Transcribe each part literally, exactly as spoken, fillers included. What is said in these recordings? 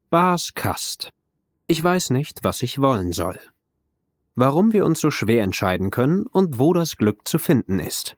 Bas Kast. Ich weiß nicht, was ich wollen soll. Warum wir uns so schwer entscheiden können und wo das Glück zu finden ist.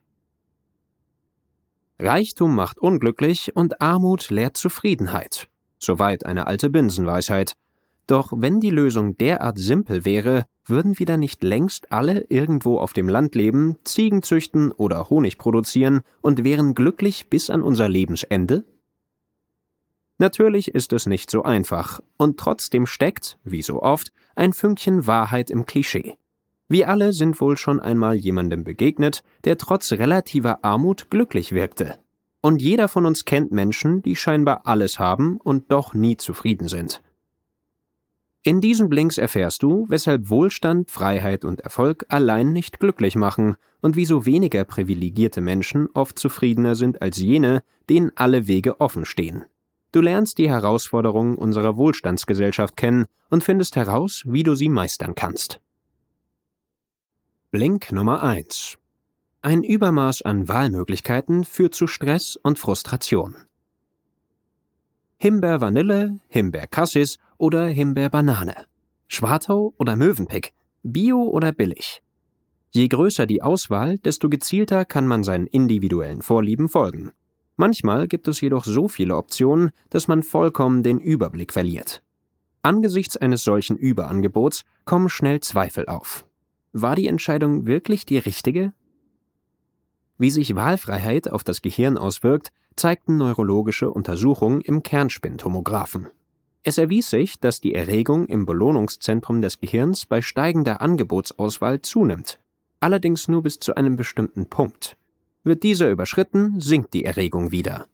Reichtum macht unglücklich und Armut lehrt Zufriedenheit. Soweit eine alte Binsenweisheit. Doch wenn die Lösung derart simpel wäre, würden wir dann nicht längst alle irgendwo auf dem Land leben, Ziegen züchten oder Honig produzieren und wären glücklich bis an unser Lebensende? Natürlich ist es nicht so einfach, und trotzdem steckt, wie so oft, ein Fünkchen Wahrheit im Klischee. Wir alle sind wohl schon einmal jemandem begegnet, der trotz relativer Armut glücklich wirkte. Und jeder von uns kennt Menschen, die scheinbar alles haben und doch nie zufrieden sind. In diesen Blinks erfährst du, weshalb Wohlstand, Freiheit und Erfolg allein nicht glücklich machen und wieso weniger privilegierte Menschen oft zufriedener sind als jene, denen alle Wege offen stehen. Du lernst die Herausforderungen unserer Wohlstandsgesellschaft kennen und findest heraus, wie du sie meistern kannst. Blink Nummer eins. Ein Übermaß an Wahlmöglichkeiten führt zu Stress und Frustration. Himbeer-Vanille, Himbeer-Cassis oder Himbeer-Banane. Schwartau oder Mövenpick, Bio oder billig. Je größer die Auswahl, desto gezielter kann man seinen individuellen Vorlieben folgen. Manchmal gibt es jedoch so viele Optionen, dass man vollkommen den Überblick verliert. Angesichts eines solchen Überangebots kommen schnell Zweifel auf. War die Entscheidung wirklich die richtige? Wie sich Wahlfreiheit auf das Gehirn auswirkt, zeigten neurologische Untersuchungen im Kernspintomographen. Es erwies sich, dass die Erregung im Belohnungszentrum des Gehirns bei steigender Angebotsauswahl zunimmt. Allerdings nur bis zu einem bestimmten Punkt. Wird dieser überschritten, sinkt die Erregung wieder.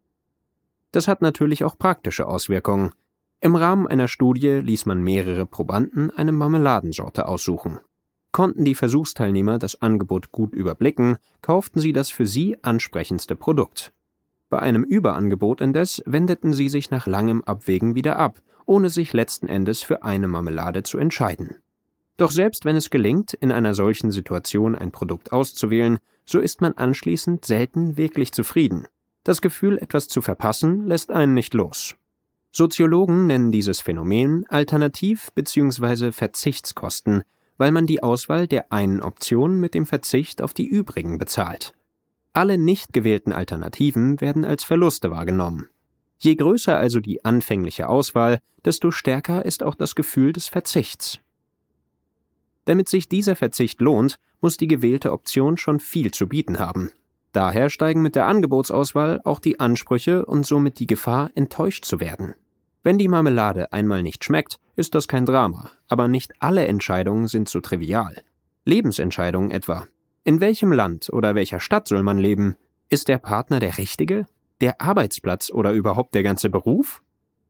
Das hat natürlich auch praktische Auswirkungen. Im Rahmen einer Studie ließ man mehrere Probanden eine Marmeladensorte aussuchen. Konnten die Versuchsteilnehmer das Angebot gut überblicken, kauften sie das für sie ansprechendste Produkt. Bei einem Überangebot indes wendeten sie sich nach langem Abwägen wieder ab, ohne sich letzten Endes für eine Marmelade zu entscheiden. Doch selbst wenn es gelingt, in einer solchen Situation ein Produkt auszuwählen, so ist man anschließend selten wirklich zufrieden. Das Gefühl, etwas zu verpassen, lässt einen nicht los. Soziologen nennen dieses Phänomen Alternativ- bzw. Verzichtskosten, weil man die Auswahl der einen Option mit dem Verzicht auf die übrigen bezahlt. Alle nicht gewählten Alternativen werden als Verluste wahrgenommen. Je größer also die anfängliche Auswahl, desto stärker ist auch das Gefühl des Verzichts. Damit sich dieser Verzicht lohnt, muss die gewählte Option schon viel zu bieten haben. Daher steigen mit der Angebotsauswahl auch die Ansprüche und somit die Gefahr, enttäuscht zu werden. Wenn die Marmelade einmal nicht schmeckt, ist das kein Drama, aber nicht alle Entscheidungen sind so trivial. Lebensentscheidungen etwa. In welchem Land oder welcher Stadt soll man leben? Ist der Partner der richtige? Der Arbeitsplatz oder überhaupt der ganze Beruf?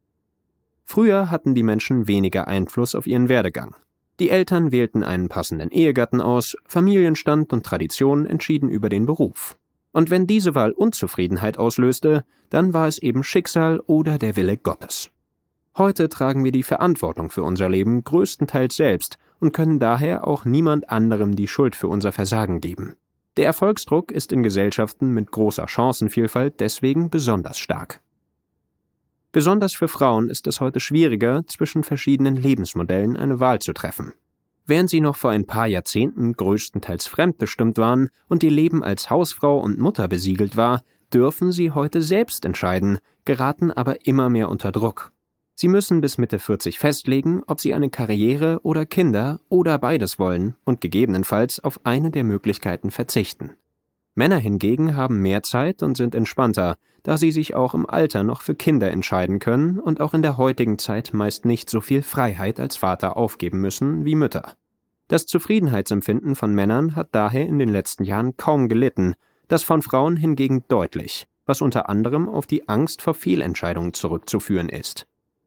Früher hatten die Menschen weniger Einfluss auf ihren Werdegang. Die Eltern wählten einen passenden Ehegatten aus, Familienstand und Tradition entschieden über den Beruf. Und wenn diese Wahl Unzufriedenheit auslöste, dann war es eben Schicksal oder der Wille Gottes. Heute tragen wir die Verantwortung für unser Leben größtenteils selbst und können daher auch niemand anderem die Schuld für unser Versagen geben. Der Erfolgsdruck ist in Gesellschaften mit großer Chancenvielfalt deswegen besonders stark. Besonders für Frauen ist es heute schwieriger, zwischen verschiedenen Lebensmodellen eine Wahl zu treffen. Während sie noch vor ein paar Jahrzehnten größtenteils fremdbestimmt waren und ihr Leben als Hausfrau und Mutter besiegelt war, dürfen sie heute selbst entscheiden, geraten aber immer mehr unter Druck. Sie müssen bis Mitte vierzig festlegen, ob sie eine Karriere oder Kinder oder beides wollen und gegebenenfalls auf eine der Möglichkeiten verzichten. Männer hingegen haben mehr Zeit und sind entspannter, da sie sich auch im Alter noch für Kinder entscheiden können und auch in der heutigen Zeit meist nicht so viel Freiheit als Vater aufgeben müssen wie Mütter. Das Zufriedenheitsempfinden von Männern hat daher in den letzten Jahren kaum gelitten, das von Frauen hingegen deutlich, was unter anderem auf die Angst vor Fehlentscheidungen zurückzuführen ist.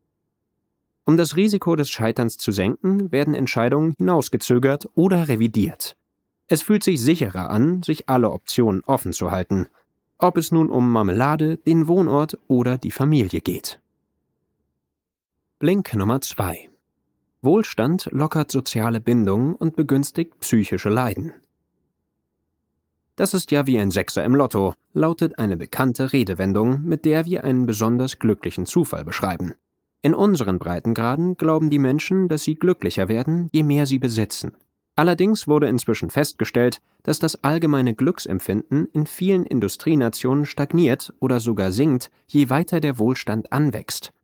Um das Risiko des Scheiterns zu senken, werden Entscheidungen hinausgezögert oder revidiert. Es fühlt sich sicherer an, sich alle Optionen offen zu halten, ob es nun um Marmelade, den Wohnort oder die Familie geht. Blink Nummer zwei. Wohlstand lockert soziale Bindungen und begünstigt psychische Leiden. Das ist ja wie ein Sechser im Lotto, lautet eine bekannte Redewendung, mit der wir einen besonders glücklichen Zufall beschreiben. In unseren Breitengraden glauben die Menschen, dass sie glücklicher werden, je mehr sie besitzen. Allerdings wurde inzwischen festgestellt, dass das allgemeine Glücksempfinden in vielen Industrienationen stagniert oder sogar sinkt, je weiter der Wohlstand anwächst.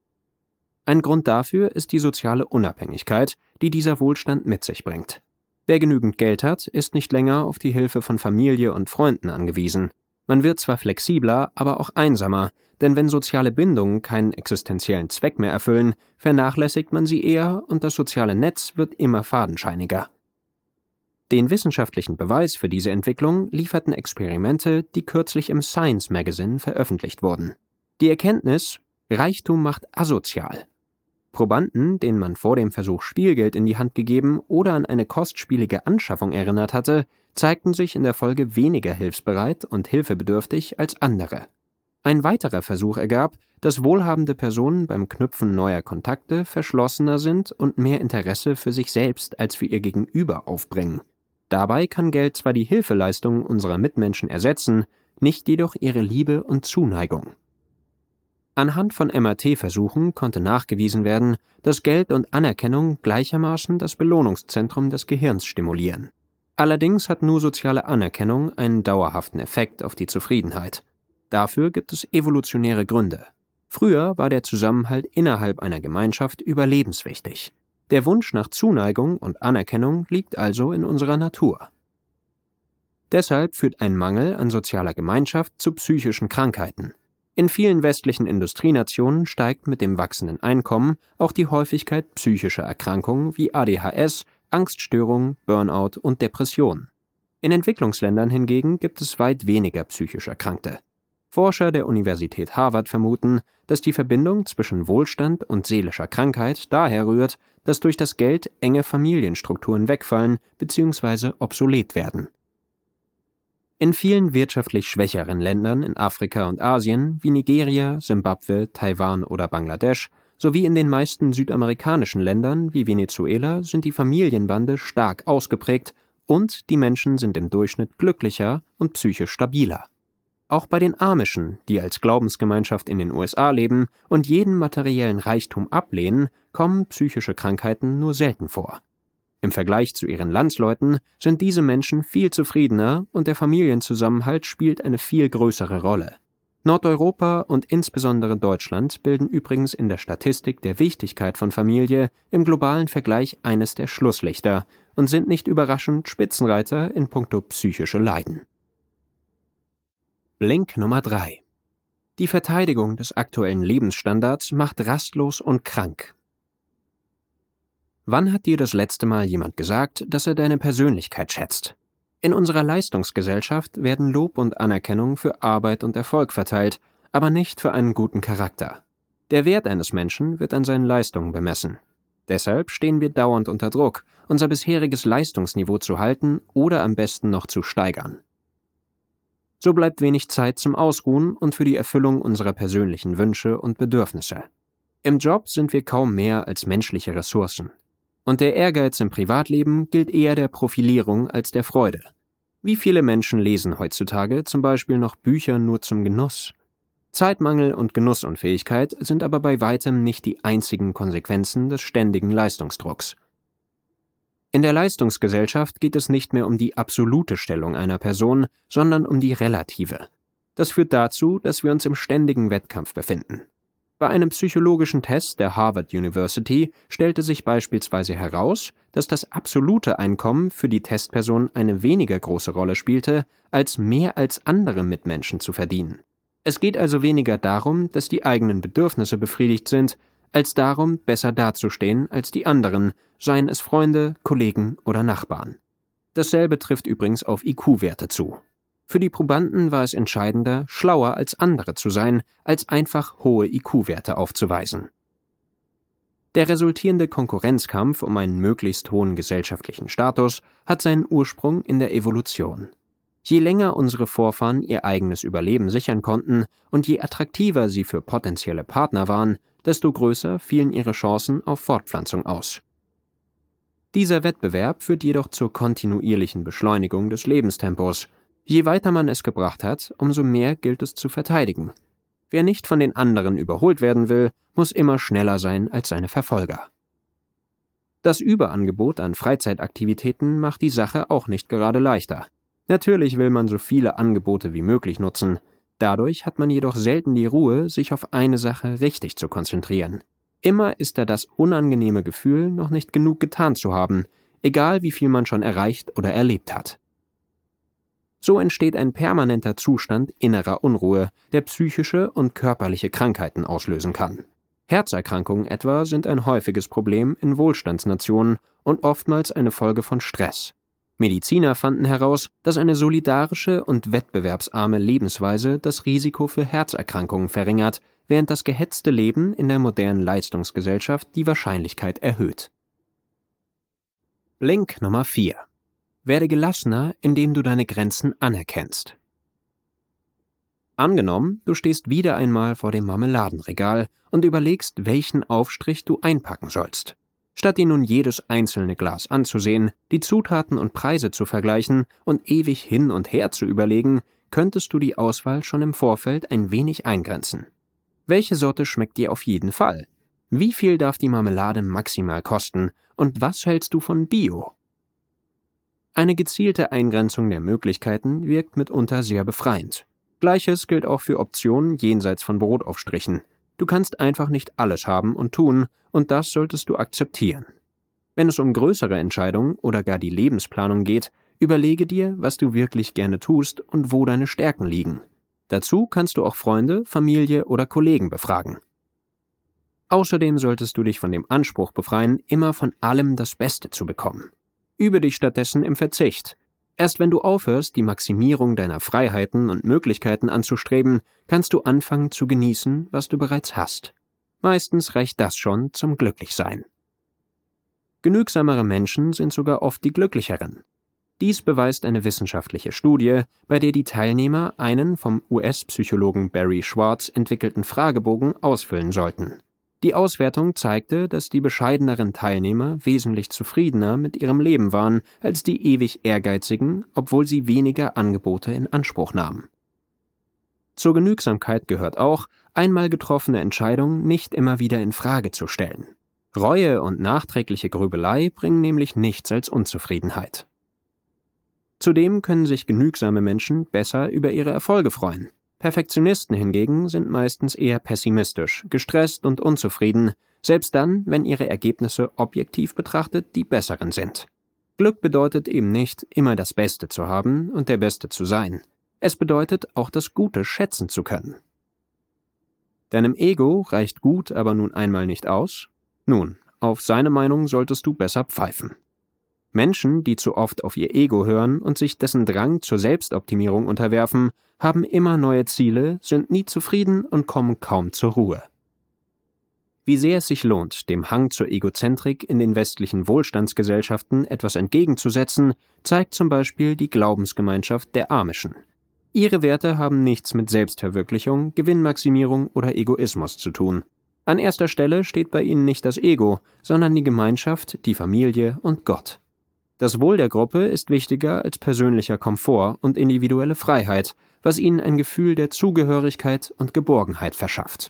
Ein Grund dafür ist die soziale Unabhängigkeit, die dieser Wohlstand mit sich bringt. Wer genügend Geld hat, ist nicht länger auf die Hilfe von Familie und Freunden angewiesen. Man wird zwar flexibler, aber auch einsamer, denn wenn soziale Bindungen keinen existenziellen Zweck mehr erfüllen, vernachlässigt man sie eher und das soziale Netz wird immer fadenscheiniger. Den wissenschaftlichen Beweis für diese Entwicklung lieferten Experimente, die kürzlich im Science Magazine veröffentlicht wurden. Die Erkenntnis: Reichtum macht asozial. Probanden, denen man vor dem Versuch Spielgeld in die Hand gegeben oder an eine kostspielige Anschaffung erinnert hatte, zeigten sich in der Folge weniger hilfsbereit und hilfebedürftig als andere. Ein weiterer Versuch ergab, dass wohlhabende Personen beim Knüpfen neuer Kontakte verschlossener sind und mehr Interesse für sich selbst als für ihr Gegenüber aufbringen. Dabei kann Geld zwar die Hilfeleistungen unserer Mitmenschen ersetzen, nicht jedoch ihre Liebe und Zuneigung. Anhand von M R T-Versuchen konnte nachgewiesen werden, dass Geld und Anerkennung gleichermaßen das Belohnungszentrum des Gehirns stimulieren. Allerdings hat nur soziale Anerkennung einen dauerhaften Effekt auf die Zufriedenheit. Dafür gibt es evolutionäre Gründe. Früher war der Zusammenhalt innerhalb einer Gemeinschaft überlebenswichtig. Der Wunsch nach Zuneigung und Anerkennung liegt also in unserer Natur. Deshalb führt ein Mangel an sozialer Gemeinschaft zu psychischen Krankheiten. In vielen westlichen Industrienationen steigt mit dem wachsenden Einkommen auch die Häufigkeit psychischer Erkrankungen wie A D H S, Angststörungen, Burnout und Depressionen. In Entwicklungsländern hingegen gibt es weit weniger psychisch Erkrankte. Forscher der Universität Harvard vermuten, dass die Verbindung zwischen Wohlstand und seelischer Krankheit daher rührt, dass durch das Geld enge Familienstrukturen wegfallen bzw. obsolet werden. In vielen wirtschaftlich schwächeren Ländern in Afrika und Asien wie Nigeria, Simbabwe, Taiwan oder Bangladesch sowie in den meisten südamerikanischen Ländern wie Venezuela sind die Familienbande stark ausgeprägt und die Menschen sind im Durchschnitt glücklicher und psychisch stabiler. Auch bei den Amischen, die als Glaubensgemeinschaft in den U S A leben und jeden materiellen Reichtum ablehnen, kommen psychische Krankheiten nur selten vor. Im Vergleich zu ihren Landsleuten sind diese Menschen viel zufriedener und der Familienzusammenhalt spielt eine viel größere Rolle. Nordeuropa und insbesondere Deutschland bilden übrigens in der Statistik der Wichtigkeit von Familie im globalen Vergleich eines der Schlusslichter und sind nicht überraschend Spitzenreiter in puncto psychische Leiden. Link Nummer drei: Die Verteidigung des aktuellen Lebensstandards macht rastlos und krank. Wann hat dir das letzte Mal jemand gesagt, dass er deine Persönlichkeit schätzt? In unserer Leistungsgesellschaft werden Lob und Anerkennung für Arbeit und Erfolg verteilt, aber nicht für einen guten Charakter. Der Wert eines Menschen wird an seinen Leistungen bemessen. Deshalb stehen wir dauernd unter Druck, unser bisheriges Leistungsniveau zu halten oder am besten noch zu steigern. So bleibt wenig Zeit zum Ausruhen und für die Erfüllung unserer persönlichen Wünsche und Bedürfnisse. Im Job sind wir kaum mehr als menschliche Ressourcen. Und der Ehrgeiz im Privatleben gilt eher der Profilierung als der Freude. Wie viele Menschen lesen heutzutage zum Beispiel noch Bücher nur zum Genuss? Zeitmangel und Genussunfähigkeit sind aber bei weitem nicht die einzigen Konsequenzen des ständigen Leistungsdrucks. In der Leistungsgesellschaft geht es nicht mehr um die absolute Stellung einer Person, sondern um die relative. Das führt dazu, dass wir uns im ständigen Wettkampf befinden. Bei einem psychologischen Test der Harvard University stellte sich beispielsweise heraus, dass das absolute Einkommen für die Testperson eine weniger große Rolle spielte, als mehr als andere Mitmenschen zu verdienen. Es geht also weniger darum, dass die eigenen Bedürfnisse befriedigt sind, als darum, besser dazustehen als die anderen, seien es Freunde, Kollegen oder Nachbarn. Dasselbe trifft übrigens auf I Q-Werte zu. Für die Probanden war es entscheidender, schlauer als andere zu sein, als einfach hohe I Q-Werte aufzuweisen. Der resultierende Konkurrenzkampf um einen möglichst hohen gesellschaftlichen Status hat seinen Ursprung in der Evolution. Je länger unsere Vorfahren ihr eigenes Überleben sichern konnten und je attraktiver sie für potenzielle Partner waren, desto größer fielen ihre Chancen auf Fortpflanzung aus. Dieser Wettbewerb führt jedoch zur kontinuierlichen Beschleunigung des Lebenstempos. Je weiter man es gebracht hat, umso mehr gilt es zu verteidigen. Wer nicht von den anderen überholt werden will, muss immer schneller sein als seine Verfolger. Das Überangebot an Freizeitaktivitäten macht die Sache auch nicht gerade leichter. Natürlich will man so viele Angebote wie möglich nutzen. Dadurch hat man jedoch selten die Ruhe, sich auf eine Sache richtig zu konzentrieren. Immer ist da das unangenehme Gefühl, noch nicht genug getan zu haben, egal wie viel man schon erreicht oder erlebt hat. So entsteht ein permanenter Zustand innerer Unruhe, der psychische und körperliche Krankheiten auslösen kann. Herzerkrankungen etwa sind ein häufiges Problem in Wohlstandsnationen und oftmals eine Folge von Stress. Mediziner fanden heraus, dass eine solidarische und wettbewerbsarme Lebensweise das Risiko für Herzerkrankungen verringert, während das gehetzte Leben in der modernen Leistungsgesellschaft die Wahrscheinlichkeit erhöht. Blink Nummer vier. Werde gelassener, indem du deine Grenzen anerkennst. Angenommen, du stehst wieder einmal vor dem Marmeladenregal und überlegst, welchen Aufstrich du einpacken sollst. Statt dir nun jedes einzelne Glas anzusehen, die Zutaten und Preise zu vergleichen und ewig hin und her zu überlegen, könntest du die Auswahl schon im Vorfeld ein wenig eingrenzen. Welche Sorte schmeckt dir auf jeden Fall? Wie viel darf die Marmelade maximal kosten? Und was hältst du von Bio? Eine gezielte Eingrenzung der Möglichkeiten wirkt mitunter sehr befreiend. Gleiches gilt auch für Optionen jenseits von Brotaufstrichen. Du kannst einfach nicht alles haben und tun, und das solltest du akzeptieren. Wenn es um größere Entscheidungen oder gar die Lebensplanung geht, überlege dir, was du wirklich gerne tust und wo deine Stärken liegen. Dazu kannst du auch Freunde, Familie oder Kollegen befragen. Außerdem solltest du dich von dem Anspruch befreien, immer von allem das Beste zu bekommen. Übe dich stattdessen im Verzicht. Erst wenn du aufhörst, die Maximierung deiner Freiheiten und Möglichkeiten anzustreben, kannst du anfangen zu genießen, was du bereits hast. Meistens reicht das schon zum Glücklichsein. Genügsamere Menschen sind sogar oft die glücklicheren. Dies beweist eine wissenschaftliche Studie, bei der die Teilnehmer einen vom U S-Psychologen Barry Schwartz entwickelten Fragebogen ausfüllen sollten. Die Auswertung zeigte, dass die bescheideneren Teilnehmer wesentlich zufriedener mit ihrem Leben waren als die ewig Ehrgeizigen, obwohl sie weniger Angebote in Anspruch nahmen. Zur Genügsamkeit gehört auch, einmal getroffene Entscheidungen nicht immer wieder in Frage zu stellen. Reue und nachträgliche Grübelei bringen nämlich nichts als Unzufriedenheit. Zudem können sich genügsame Menschen besser über ihre Erfolge freuen. Perfektionisten hingegen sind meistens eher pessimistisch, gestresst und unzufrieden, selbst dann, wenn ihre Ergebnisse objektiv betrachtet die besseren sind. Glück bedeutet eben nicht, immer das Beste zu haben und der Beste zu sein. Es bedeutet, auch das Gute schätzen zu können. Deinem Ego reicht gut aber nun einmal nicht aus? Nun, auf seine Meinung solltest du besser pfeifen. Menschen, die zu oft auf ihr Ego hören und sich dessen Drang zur Selbstoptimierung unterwerfen, haben immer neue Ziele, sind nie zufrieden und kommen kaum zur Ruhe. Wie sehr es sich lohnt, dem Hang zur Egozentrik in den westlichen Wohlstandsgesellschaften etwas entgegenzusetzen, zeigt zum Beispiel die Glaubensgemeinschaft der Amischen. Ihre Werte haben nichts mit Selbstverwirklichung, Gewinnmaximierung oder Egoismus zu tun. An erster Stelle steht bei ihnen nicht das Ego, sondern die Gemeinschaft, die Familie und Gott. Das Wohl der Gruppe ist wichtiger als persönlicher Komfort und individuelle Freiheit, was ihnen ein Gefühl der Zugehörigkeit und Geborgenheit verschafft.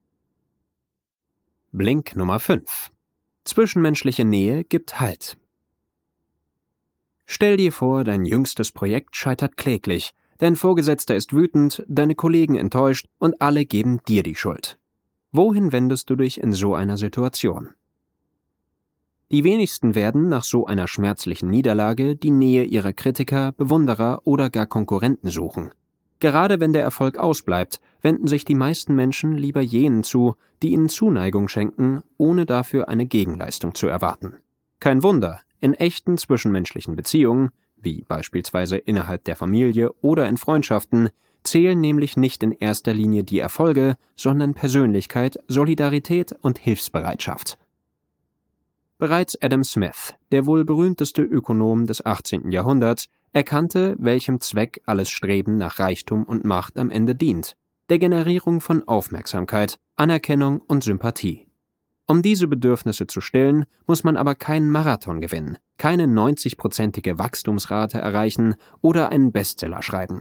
Blink Nummer fünf. Zwischenmenschliche Nähe gibt Halt. Stell dir vor, dein jüngstes Projekt scheitert kläglich, dein Vorgesetzter ist wütend, deine Kollegen enttäuscht und alle geben dir die Schuld. Wohin wendest du dich in so einer Situation? Die wenigsten werden nach so einer schmerzlichen Niederlage die Nähe ihrer Kritiker, Bewunderer oder gar Konkurrenten suchen. Gerade wenn der Erfolg ausbleibt, wenden sich die meisten Menschen lieber jenen zu, die ihnen Zuneigung schenken, ohne dafür eine Gegenleistung zu erwarten. Kein Wunder, in echten zwischenmenschlichen Beziehungen, wie beispielsweise innerhalb der Familie oder in Freundschaften, zählen nämlich nicht in erster Linie die Erfolge, sondern Persönlichkeit, Solidarität und Hilfsbereitschaft. Bereits Adam Smith, der wohl berühmteste Ökonom des achtzehnten Jahrhunderts, erkannte, welchem Zweck alles Streben nach Reichtum und Macht am Ende dient: der Generierung von Aufmerksamkeit, Anerkennung und Sympathie. Um diese Bedürfnisse zu stillen, muss man aber keinen Marathon gewinnen, keine neunzig-prozentige Wachstumsrate erreichen oder einen Bestseller schreiben.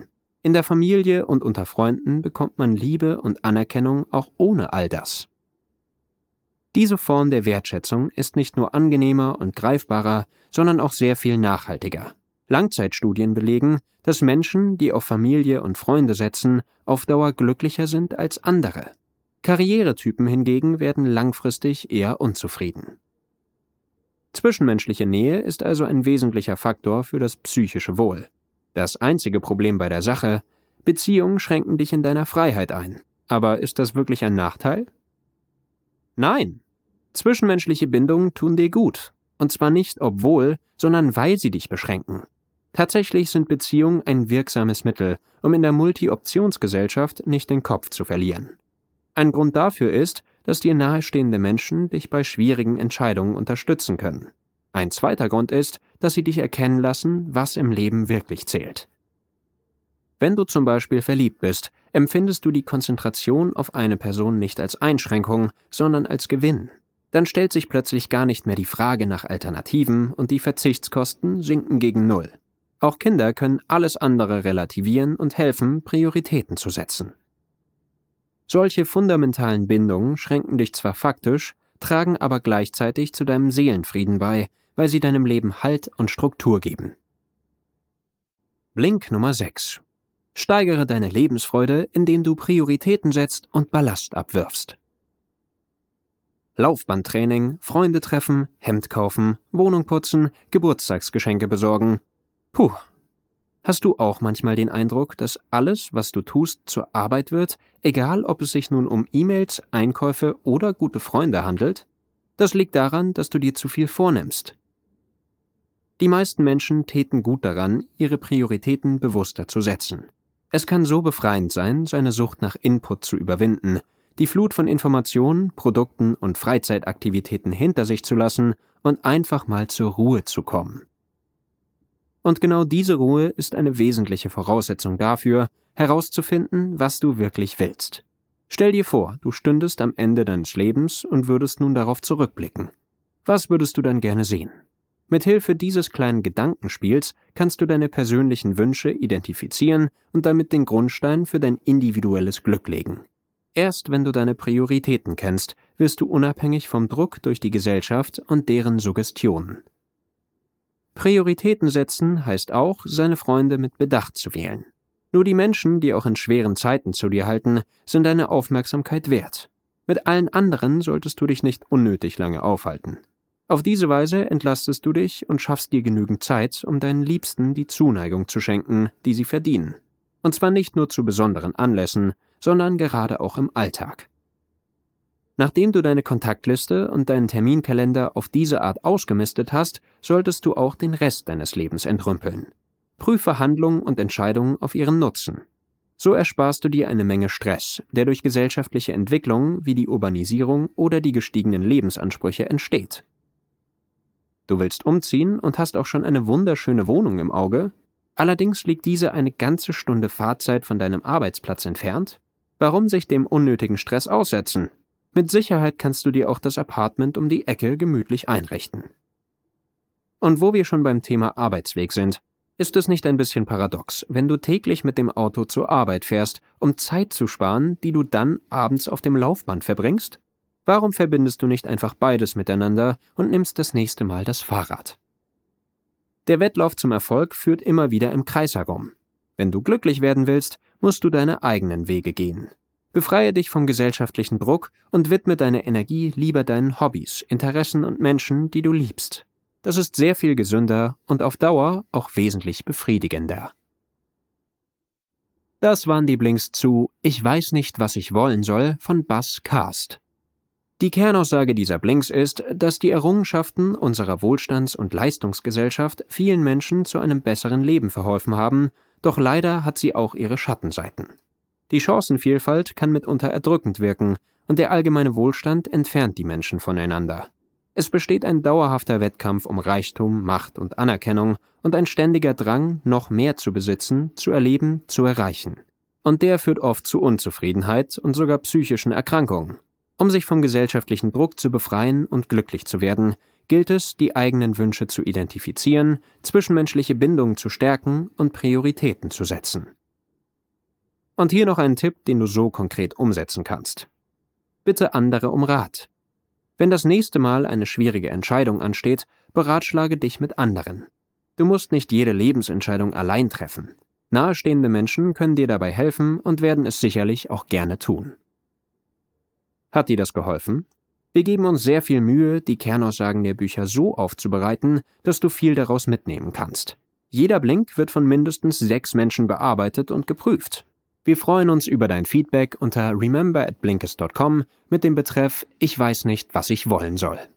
In der Familie und unter Freunden bekommt man Liebe und Anerkennung auch ohne all das. Diese Form der Wertschätzung ist nicht nur angenehmer und greifbarer, sondern auch sehr viel nachhaltiger. Langzeitstudien belegen, dass Menschen, die auf Familie und Freunde setzen, auf Dauer glücklicher sind als andere. Karrieretypen hingegen werden langfristig eher unzufrieden. Zwischenmenschliche Nähe ist also ein wesentlicher Faktor für das psychische Wohl. Das einzige Problem bei der Sache: Beziehungen schränken dich in deiner Freiheit ein. Aber ist das wirklich ein Nachteil? Nein. Zwischenmenschliche Bindungen tun dir gut. Und zwar nicht obwohl, sondern weil sie dich beschränken. Tatsächlich sind Beziehungen ein wirksames Mittel, um in der Multi-Optionsgesellschaft nicht den Kopf zu verlieren. Ein Grund dafür ist, dass dir nahestehende Menschen dich bei schwierigen Entscheidungen unterstützen können. Ein zweiter Grund ist, dass sie dich erkennen lassen, was im Leben wirklich zählt. Wenn du zum Beispiel verliebt bist, empfindest du die Konzentration auf eine Person nicht als Einschränkung, sondern als Gewinn. Dann stellt sich plötzlich gar nicht mehr die Frage nach Alternativen und die Verzichtskosten sinken gegen Null. Auch Kinder können alles andere relativieren und helfen, Prioritäten zu setzen. Solche fundamentalen Bindungen schränken dich zwar faktisch, tragen aber gleichzeitig zu deinem Seelenfrieden bei, weil sie deinem Leben Halt und Struktur geben. Blink Nummer sechs. Steigere deine Lebensfreude, indem du Prioritäten setzt und Ballast abwirfst. Laufbandtraining, Freunde treffen, Hemd kaufen, Wohnung putzen, Geburtstagsgeschenke besorgen. Puh. Hast du auch manchmal den Eindruck, dass alles, was du tust, zur Arbeit wird, egal ob es sich nun um E-Mails, Einkäufe oder gute Freunde handelt? Das liegt daran, dass du dir zu viel vornimmst. Die meisten Menschen täten gut daran, ihre Prioritäten bewusster zu setzen. Es kann so befreiend sein, seine Sucht nach Input zu überwinden, die Flut von Informationen, Produkten und Freizeitaktivitäten hinter sich zu lassen und einfach mal zur Ruhe zu kommen. Und genau diese Ruhe ist eine wesentliche Voraussetzung dafür, herauszufinden, was du wirklich willst. Stell dir vor, du stündest am Ende deines Lebens und würdest nun darauf zurückblicken. Was würdest du dann gerne sehen? Mithilfe dieses kleinen Gedankenspiels kannst du deine persönlichen Wünsche identifizieren und damit den Grundstein für dein individuelles Glück legen. Erst wenn du deine Prioritäten kennst, wirst du unabhängig vom Druck durch die Gesellschaft und deren Suggestionen. Prioritäten setzen heißt auch, seine Freunde mit Bedacht zu wählen. Nur die Menschen, die auch in schweren Zeiten zu dir halten, sind deine Aufmerksamkeit wert. Mit allen anderen solltest du dich nicht unnötig lange aufhalten. Auf diese Weise entlastest du dich und schaffst dir genügend Zeit, um deinen Liebsten die Zuneigung zu schenken, die sie verdienen. Und zwar nicht nur zu besonderen Anlässen, sondern gerade auch im Alltag. Nachdem du deine Kontaktliste und deinen Terminkalender auf diese Art ausgemistet hast, solltest du auch den Rest deines Lebens entrümpeln. Prüfe Handlungen und Entscheidungen auf ihren Nutzen. So ersparst du dir eine Menge Stress, der durch gesellschaftliche Entwicklungen wie die Urbanisierung oder die gestiegenen Lebensansprüche entsteht. Du willst umziehen und hast auch schon eine wunderschöne Wohnung im Auge? Allerdings liegt diese eine ganze Stunde Fahrzeit von deinem Arbeitsplatz entfernt? Warum sich dem unnötigen Stress aussetzen? Mit Sicherheit kannst du dir auch das Apartment um die Ecke gemütlich einrichten. Und wo wir schon beim Thema Arbeitsweg sind, ist es nicht ein bisschen paradox, wenn du täglich mit dem Auto zur Arbeit fährst, um Zeit zu sparen, die du dann abends auf dem Laufband verbringst? Warum verbindest du nicht einfach beides miteinander und nimmst das nächste Mal das Fahrrad? Der Wettlauf zum Erfolg führt immer wieder im Kreis herum. Wenn du glücklich werden willst, musst du deine eigenen Wege gehen. Befreie dich vom gesellschaftlichen Druck und widme deine Energie lieber deinen Hobbys, Interessen und Menschen, die du liebst. Das ist sehr viel gesünder und auf Dauer auch wesentlich befriedigender. Das waren die Blinks zu Ich weiß nicht, was ich wollen soll von Buzz Cast. Die Kernaussage dieser Blinks ist, dass die Errungenschaften unserer Wohlstands- und Leistungsgesellschaft vielen Menschen zu einem besseren Leben verholfen haben, doch leider hat sie auch ihre Schattenseiten. Die Chancenvielfalt kann mitunter erdrückend wirken und der allgemeine Wohlstand entfernt die Menschen voneinander. Es besteht ein dauerhafter Wettkampf um Reichtum, Macht und Anerkennung und ein ständiger Drang, noch mehr zu besitzen, zu erleben, zu erreichen. Und der führt oft zu Unzufriedenheit und sogar psychischen Erkrankungen. Um sich vom gesellschaftlichen Druck zu befreien und glücklich zu werden, gilt es, die eigenen Wünsche zu identifizieren, zwischenmenschliche Bindungen zu stärken und Prioritäten zu setzen. Und hier noch ein Tipp, den du so konkret umsetzen kannst. Bitte andere um Rat. Wenn das nächste Mal eine schwierige Entscheidung ansteht, beratschlage dich mit anderen. Du musst nicht jede Lebensentscheidung allein treffen. Nahestehende Menschen können dir dabei helfen und werden es sicherlich auch gerne tun. Hat dir das geholfen? Wir geben uns sehr viel Mühe, die Kernaussagen der Bücher so aufzubereiten, dass du viel daraus mitnehmen kannst. Jeder Blink wird von mindestens sechs Menschen bearbeitet und geprüft. Wir freuen uns über dein Feedback unter remember at blinkist dot com mit dem Betreff „Ich weiß nicht, was ich wollen soll“.